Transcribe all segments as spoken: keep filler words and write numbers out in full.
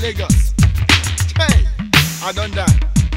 Lagos. Hey, I done that.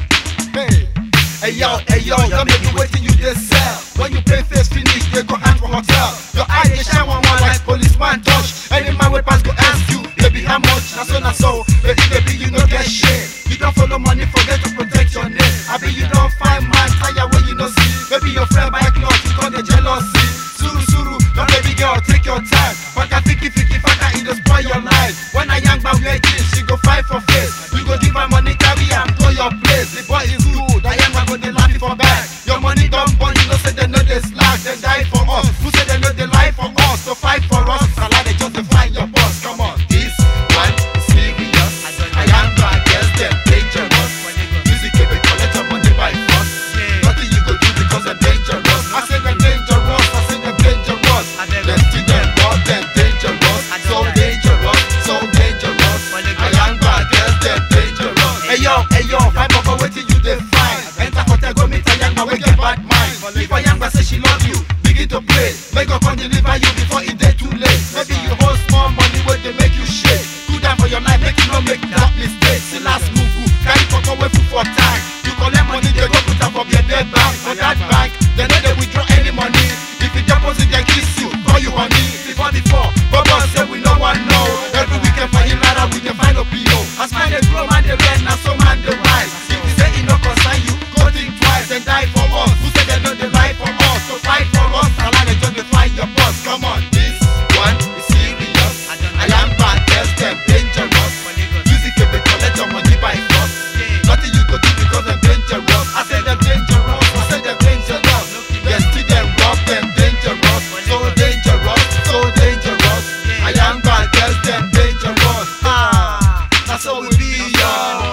Hey, hey yo, hey yo, don't make you waiting you dey sell. When you pay face finish, they go hand for hotel. Your eye they shine one one like policeman touch. Any man wey pass go ask you, baby how much? Na so na so, baby baby you no get shame. You don't follow money, forget to protect your name. I be you don't find man tire when you no see. Maybe your friend buy cloth, you call the jealousy. Suru suru, don't baby girl take your time. Faka fiki fiki faka, it just spoil your life. When a young man wear jeans, she go fight for face. You go give her money, carry am go your place. The boy is good, a young man go dey laugh for back. Your money don't burn, you know say they know they slack, they die for us. Who say they know they lie for us? So fight for us, salah they just define your boss. Come on, this one is serious. I am gonna guess them dangerous. Music if they collect your money by force. Nothing you go do because they're dangerous. I say they're dangerous, I say they're dangerous. Let's see them rob them dangerous. So dangerous, so dangerous. I am gonna guess them dangerous. Hey yo, hey yo, find over waiting you they find. Enter hotel go meet a young man we get bad mind. If a young man say she love you, begin to pray. Make her come deliver you before it day too late. Maybe you hold small money where they make you shake. Good down for your life, make you not make that mistake. See last move, carry for come away for time. You collect money, they go put up for your dead bank. For that bank, they know they withdraw any money. If you deposit, they kiss you, call you honey. Before before, but boss say we no one know. Every weekend for him ladder with the final P O. As man they grow, man they learn, now so man they rise. If you say it no concern you, go think twice and die for us. Who say they know they lie for us? So fight for us, Allah they just defy your boss. Come on, this one is serious. I am bad, test them dangerous. Music if they collect your money by force. Nothing you go do because they're dangerous. I say they're dangerous, I say they're dangerous. Yes, to them rob them dangerous. So dangerous, so dangerous. I am bad, test them dangerous. Ah, that's how we be, yo.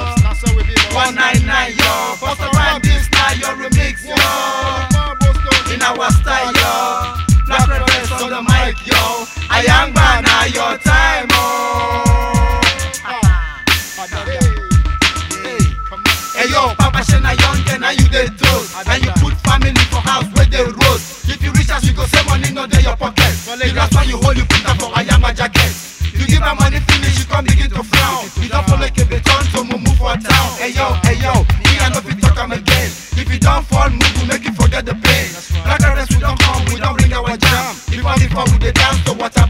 one ninety-nine, yo. Bust around this now, your remix, yo. In our style, yo. Black Rebels on the mic, yo. I am bad, now your time, oh. Hey yo, Papa Shena young and now you dey toast. And you put family for house where they roast. If you reach us, you go say money no dey your pocket. The last one you hold, you put up for a yama jacket. You give her money finish, you come begin to frown. You don't follow like a beton to move for town. Hey yo, hey yo, me and no fit talk am again. If you don't fall, move, we make you forget the pain. Like the rest we don't come, we don't bring our jam. Before before we dey dance to water.